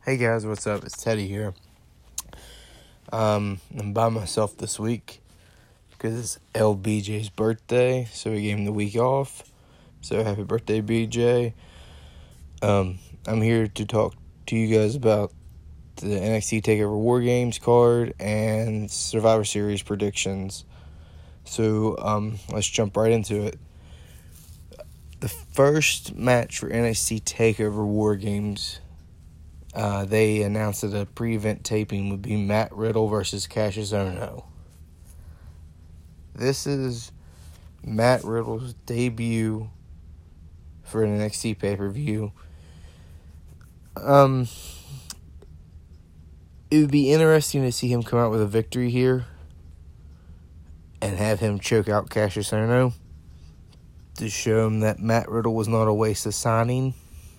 Hey guys, what's up? It's Teddy here. I'm by myself this week because it's LBJ's birthday, so we gave him the week off. So happy birthday, BJ. I'm here to talk to you guys about the NXT TakeOver War Games card and Survivor Series predictions. So let's jump right into it. The first match for NXT TakeOver War Games, they announced that a pre-event taping would be Matt Riddle versus Kassius Ohno. This is Matt Riddle's debut for an NXT pay-per-view. It would be interesting to see him come out with a victory here and have him choke out Kassius Ohno to show him that Matt Riddle was not a waste of signing.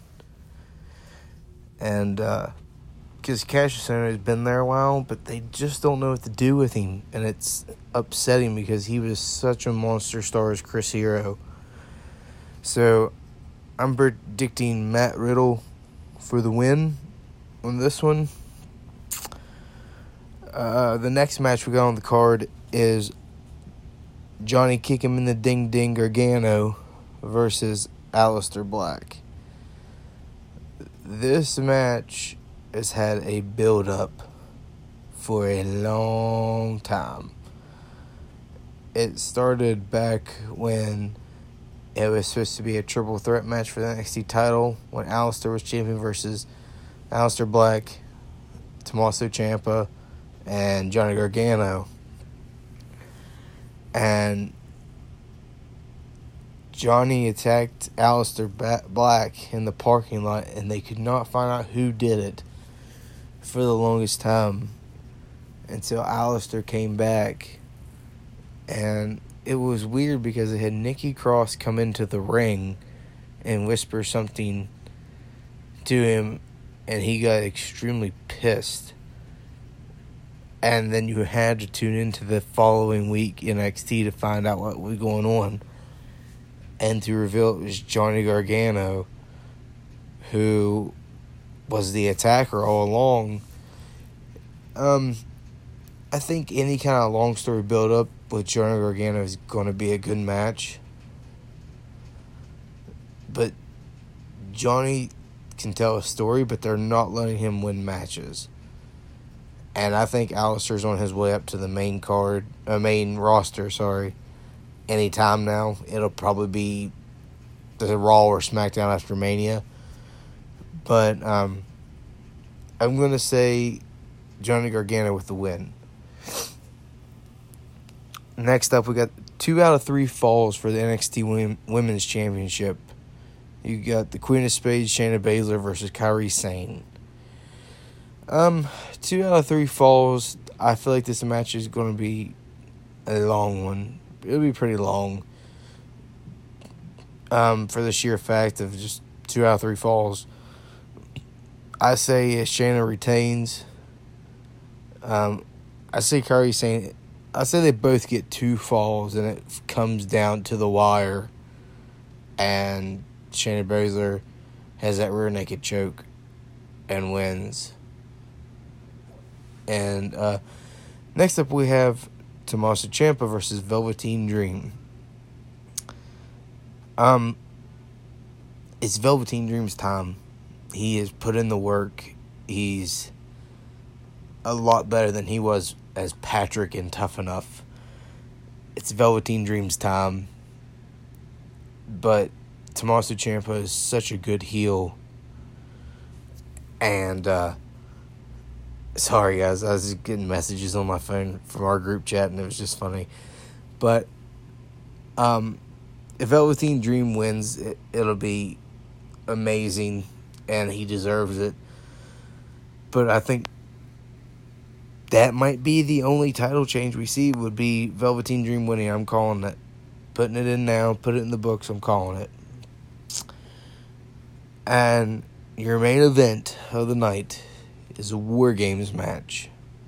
And because Kassius Ohno has been there a while, but they just don't know what to do with him. And it's upsetting because he was such a monster star as Chris Hero. So I'm predicting Matt Riddle for the win on this one. The next match we got on the card is Johnny Kick Him in the Ding Ding Gargano versus Aleister Black. This match has had a build-up for a long time. It started back when it was supposed to be a triple threat match for the NXT title when Aleister was champion versus Aleister Black, Tommaso Ciampa, and Johnny Gargano. And Johnny attacked Aleister Black in the parking lot, and they could not find out who did it for the longest time until Aleister came back. And it was weird because they had Nikki Cross come into the ring and whisper something to him, and he got extremely pissed. And then you had to tune into the following week NXT to find out what was going on. And to reveal it was Johnny Gargano, who was the attacker all along. I think any kind of long story build-up with Johnny Gargano is going to be a good match. But Johnny can tell a story, but they're not letting him win matches. And I think Aleister's on his way up to the main roster, anytime now. It'll probably be the Raw or SmackDown after Mania. But I'm going to say Johnny Gargano with the win. Next up, we got 2 out of 3 falls for the NXT Women's Championship. You got the Queen of Spades, Shayna Baszler versus Kairi Sane. 2 out of 3 falls. I feel like this match is going to be a long one. It'll be pretty long. For the sheer fact of just 2 out of 3 falls. I say Shayna retains. I say Kairi Sane. I say they both get 2 falls and it comes down to the wire. And Shayna Baszler has that rear naked choke and wins. And next up we have Tommaso Ciampa versus Velveteen Dream. It's Velveteen Dream's time. He has put in the work. He's a lot better than he was as Patrick in Tough Enough. It's Velveteen Dream's time. But Tommaso Ciampa is such a good heel. And sorry guys, I was getting messages on my phone from our group chat and it was just funny. But if Velveteen Dream wins, it'll be amazing and he deserves it. But I think that might be the only title change we see would be Velveteen Dream winning. I'm calling it. Putting it in now, put it in the books, I'm calling it. And your main event of the night is a War Games match.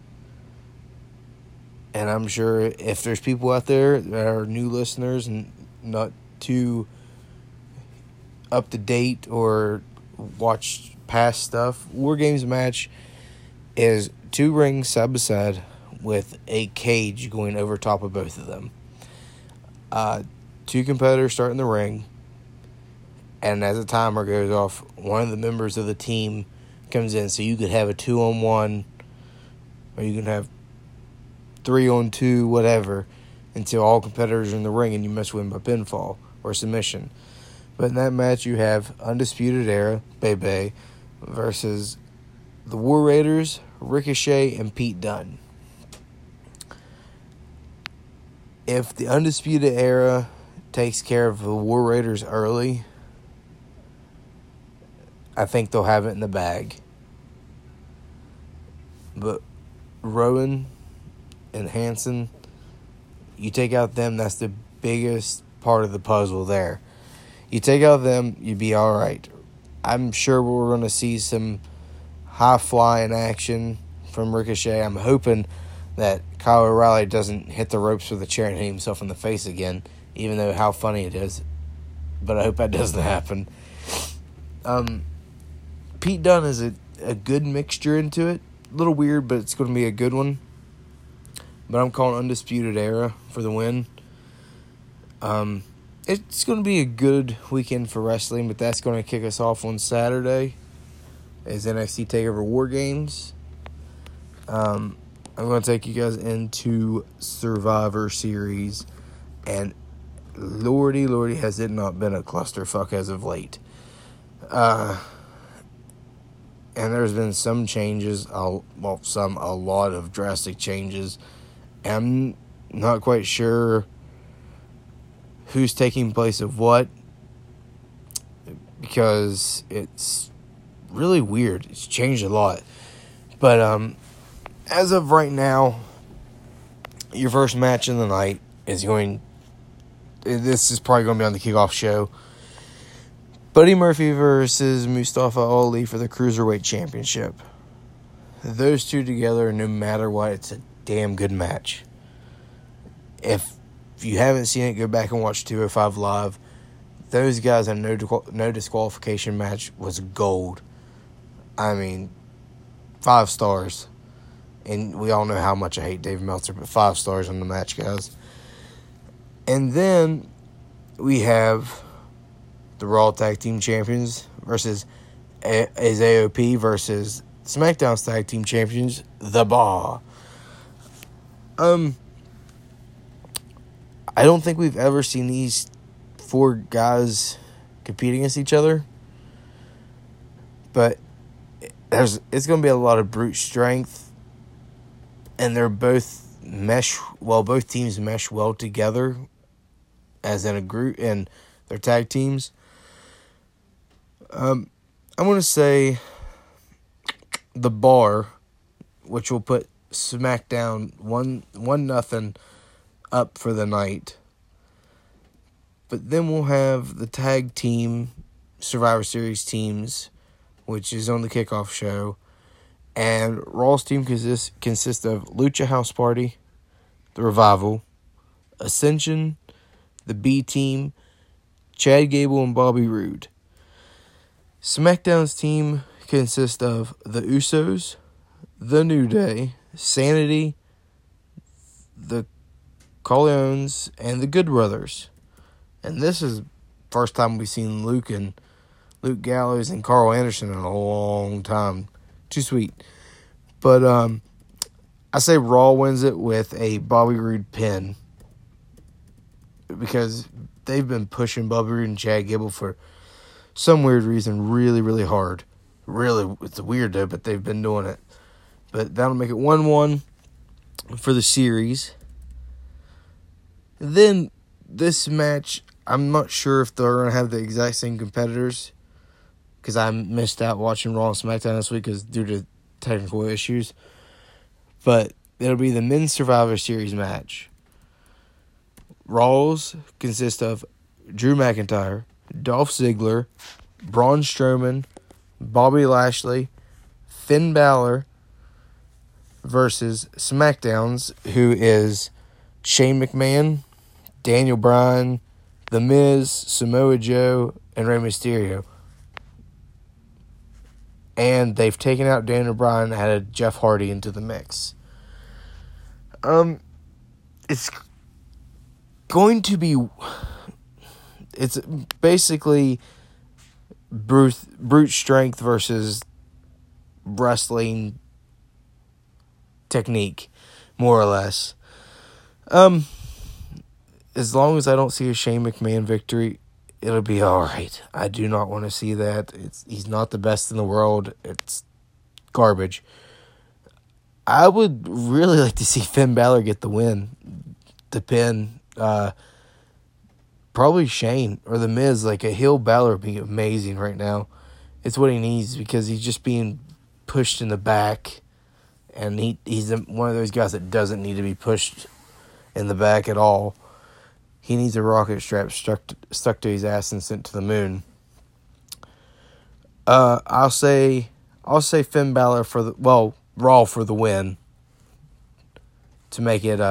And I'm sure if there's people out there that are new listeners and not too up to date or watch past stuff. War Games match is 2 rings side by side with a cage going over top of both of them. 2 competitors start in the ring, and as the timer goes off, one of the members of the team comes in. So you could have a 2-on-1, or you can have 3-on-2, whatever, until all competitors are in the ring and you must win by pinfall or submission. But in that match, you have Undisputed Era, Bebe, versus the War Raiders, Ricochet, and Pete Dunne. If the Undisputed Era takes care of the War Raiders early, I think they'll have it in the bag. But Rowan and Hanson, you take out them, that's the biggest part of the puzzle there. You take out them, you'd be all right. I'm sure we're going to see some high-flying action from Ricochet. I'm hoping that Kyle O'Reilly doesn't hit the ropes with a chair and hit himself in the face again, even though how funny it is. But I hope that doesn't happen. Pete Dunne is a good mixture into it. A little weird, but it's going to be a good one. But I'm calling Undisputed Era for the win. It's going to be a good weekend for wrestling, but that's going to kick us off on Saturday as NXT TakeOver War Games. I'm going to take you guys into Survivor Series, and lordy, has it not been a clusterfuck as of late. And there's been some changes, a lot of drastic changes. I'm not quite sure who's taking place of what, because it's really weird. It's changed a lot. But as of right now, your first match of the night is this is probably going to be on the kickoff show. Buddy Murphy versus Mustafa Ali for the Cruiserweight Championship. Those two together, no matter what, it's a damn good match. If you haven't seen it, go back and watch 205 Live. Those guys in no disqualification match was gold. I mean, 5 stars. And we all know how much I hate Dave Meltzer, but 5 stars on the match, guys. And then we have the Raw Tag Team Champions versus AOP versus SmackDown's Tag Team Champions, The Bar. I don't think we've ever seen these 4 guys compete against each other. But it's going to be a lot of brute strength. And they're both both teams mesh well together as in a group, and their tag teams. I'm going to say The Bar, which will put SmackDown 1-0 up for the night. But then we'll have the tag team Survivor Series teams, which is on the kickoff show. And Raw's team consists of Lucha House Party, The Revival, Ascension, the B Team, Chad Gable, and Bobby Roode. SmackDown's team consists of The Usos, The New Day, Sanity, The Corleones, and The Good Brothers. And this is the first time we've seen Luke Gallows and Carl Anderson in a long time. Too sweet. But I say Raw wins it with a Bobby Roode pin, because they've been pushing Bobby Roode and Chad Gable for some weird reason really, really hard. Really, it's weird though, but they've been doing it. But that'll make it 1-1 for the series. Then this match, I'm not sure if they're going to have the exact same competitors, because I missed out watching Raw and SmackDown this week due to technical issues. But it'll be the Men's Survivor Series match. Raws consist of Drew McIntyre, Dolph Ziggler, Braun Strowman, Bobby Lashley, Finn Balor versus SmackDown's, who is Shane McMahon, Daniel Bryan, The Miz, Samoa Joe, and Rey Mysterio. and they've taken out Daniel Bryan and added Jeff Hardy into the mix. It's going to be... It's basically brute strength versus wrestling technique, more or less. As long as I don't see a Shane McMahon victory, it'll be all right. I do not want to see that. He's not the best in the world. It's garbage. I would really like to see Finn Balor get the win, the pin. Probably Shane or The Miz. Like, a heel Balor would be amazing right now. It's what he needs because he's just being pushed in the back. And he's one of those guys that doesn't need to be pushed in the back at all. He needs a rocket strap stuck to his ass and sent to the moon. I'll say Finn Balor Raw for the win to make it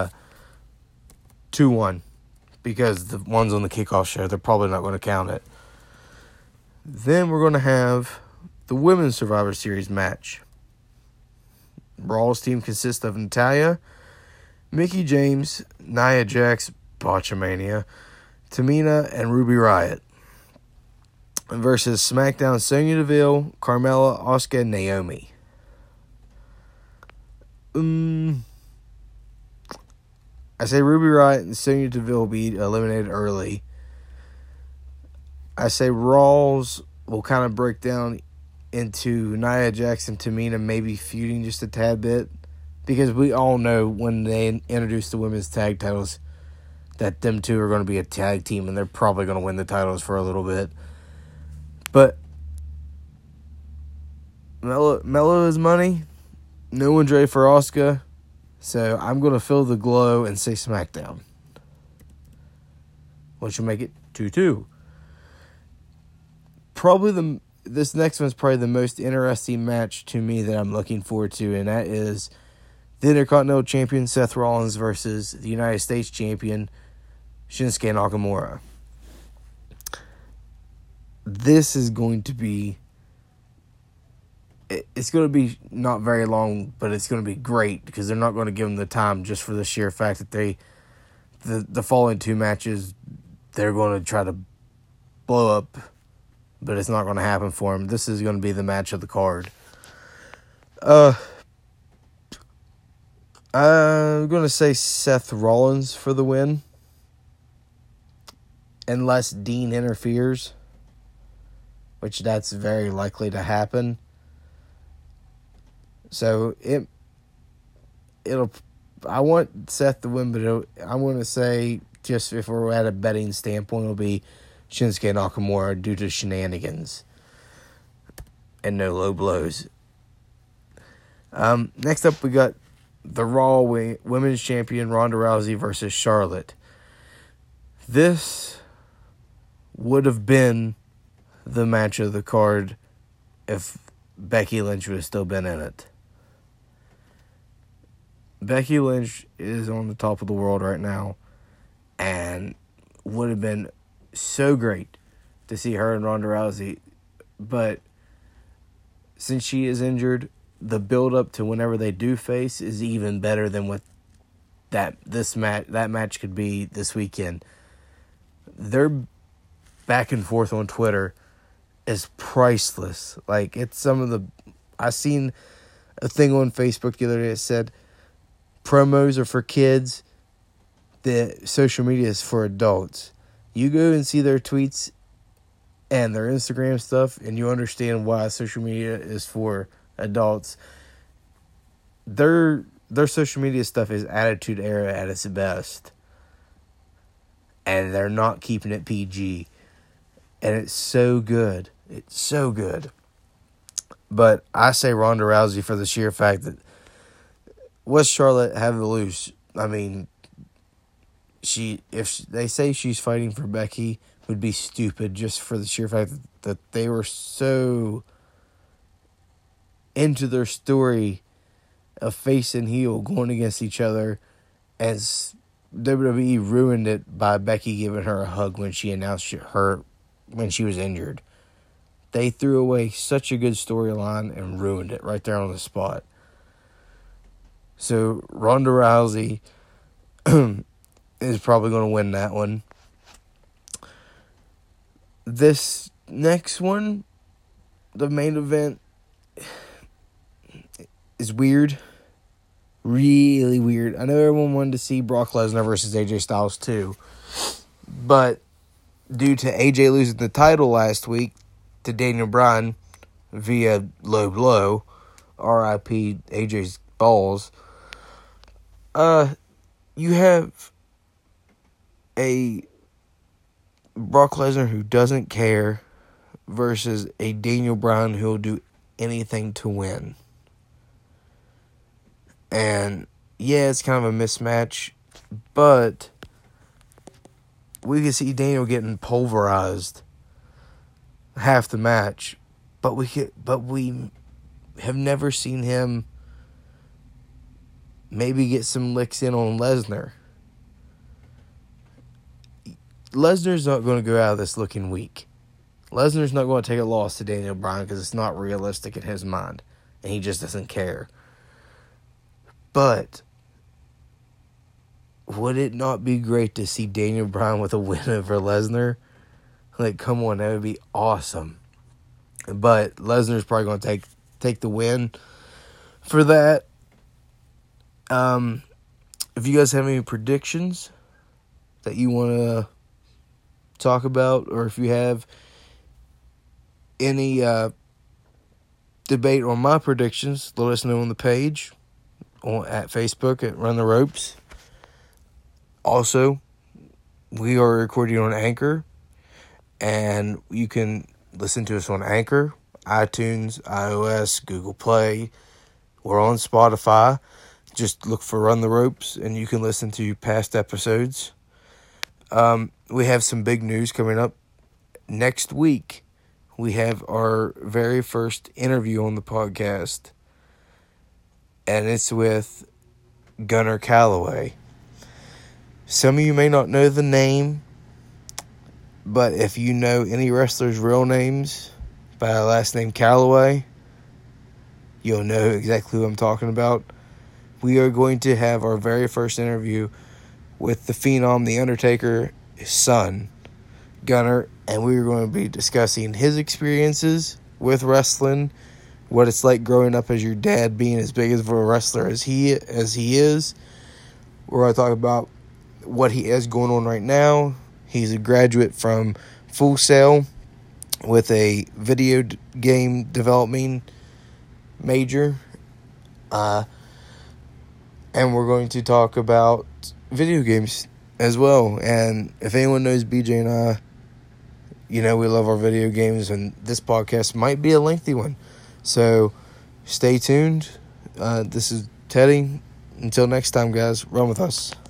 2-1. Because the ones on the kickoff show, they're probably not going to count it. Then we're going to have the Women's Survivor Series match. Raw's team consists of Natalya, Mickie James, Nia Jax, Botchamania, Tamina, and Ruby Riott. Versus SmackDown Sonya Deville, Carmella, Asuka, and Naomi. I say Ruby Riott and Sonya Deville will be eliminated early. I say Raw's will kind of break down into Nia Jax and Tamina maybe feuding just a tad bit. Because we all know when they introduce the women's tag titles that them two are going to be a tag team and they're probably going to win the titles for a little bit. But Mello is money. No one's ready for Asuka. So I'm going to fill the glow and say SmackDown. Which will make it 2-2. This next one's probably the most interesting match to me that I'm looking forward to. And that is the Intercontinental Champion Seth Rollins versus the United States Champion Shinsuke Nakamura. This is going to be... It's going to be not very long, but it's going to be great because they're not going to give them the time just for the sheer fact that the following two matches, they're going to try to blow up, but it's not going to happen for them. This is going to be the match of the card. I'm going to say Seth Rollins for the win, unless Dean interferes, which that's very likely to happen. So I want Seth to win, but I'm going to say, just if we're at a betting standpoint, it'll be Shinsuke Nakamura due to shenanigans and no low blows. Next up, we got the Raw Women's Champion Ronda Rousey versus Charlotte. This would have been the match of the card if Becky Lynch would have still been in it. Becky Lynch is on the top of the world right now, and would have been so great to see her and Ronda Rousey. But since she is injured, the build-up to whenever they do face is even better than what that match could be this weekend. Their back and forth on Twitter is priceless. Like, it's some of the... I seen a thing on Facebook the other day that said promos are for kids, the social media is for adults. You go and see their tweets and their Instagram stuff, and you understand why social media is for adults. Their social media stuff is Attitude Era at its best. And they're not keeping it PG. And it's so good. It's so good. But I say Ronda Rousey for the sheer fact that what's Charlotte have to lose? I mean, if they say she's fighting for Becky, would be stupid just for the sheer fact that they were so into their story of face and heel going against each other, as WWE ruined it by Becky giving her a hug when she announced when she was injured. They threw away such a good storyline and ruined it right there on the spot. So Ronda Rousey is probably going to win that one. This next one, the main event, is weird. Really weird. I know everyone wanted to see Brock Lesnar versus AJ Styles too. But due to AJ losing the title last week to Daniel Bryan via low blow, R.I.P. AJ's balls, you have a Brock Lesnar who doesn't care versus a Daniel Bryan who will do anything to win. And yeah, it's kind of a mismatch, but we can see Daniel getting pulverized half the match, but we have never seen him maybe get some licks in on Lesnar. Lesnar's not going to go out of this looking weak. Lesnar's not going to take a loss to Daniel Bryan because it's not realistic in his mind, and he just doesn't care. But would it not be great to see Daniel Bryan with a win over Lesnar? Like, come on, that would be awesome. But Lesnar's probably going to take the win for that. If you guys have any predictions that you want to talk about, or if you have any debate on my predictions, let us know on the page at Facebook at Run the Ropes. Also, we are recording on Anchor, and you can listen to us on Anchor, iTunes, iOS, Google Play. We're on Spotify. Just look for Run the Ropes, and you can listen to past episodes. We have some big news coming up. Next week, we have our very first interview on the podcast, and it's with Gunnar Calloway. Some of you may not know the name, but if you know any wrestlers' real names by the last name Calloway, you'll know exactly who I'm talking about. We are going to have our very first interview with the Phenom, The Undertaker, his son, Gunnar, and we are going to be discussing his experiences with wrestling, what it's like growing up as your dad being as big of a wrestler as he is. We're going to talk about what he has going on right now. He's a graduate from Full Sail with a video game developing major. And we're going to talk about video games as well. And if anyone knows BJ and I, you know we love our video games, and this podcast might be a lengthy one. So stay tuned. This is Teddy. Until next time, guys, run with us.